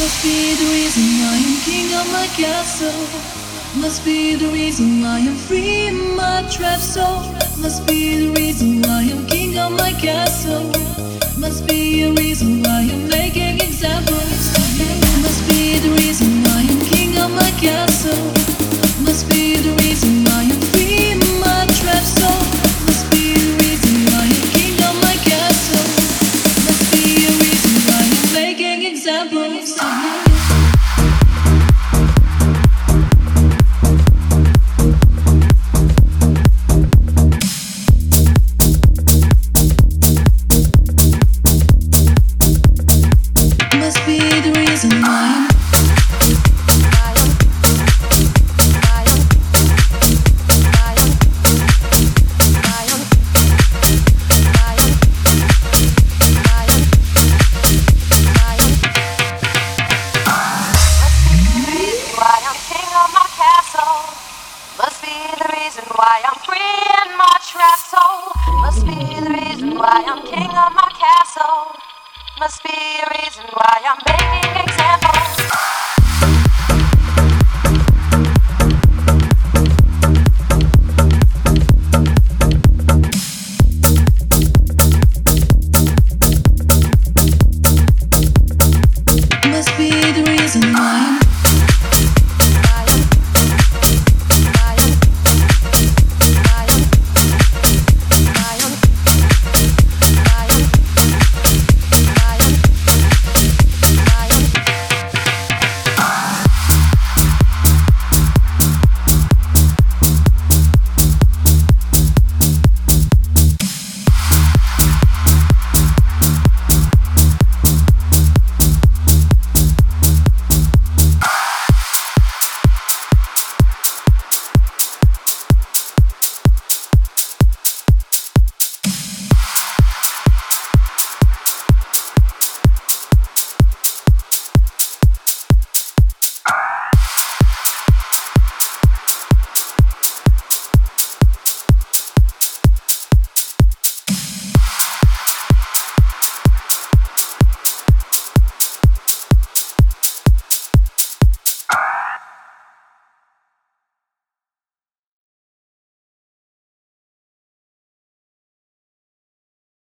Must be the reason why I'm king of my castle. Must be the reason why I'm free in my trap soul. Must be the reason why I'm king of my castle. Must be a reason why I'm making examples. Must be the reason why I'm king of my castle. Must be the reason why I'm free in my trap soul. Must be the reason why I'm king of my castle. Must be a reason why I'm making examples.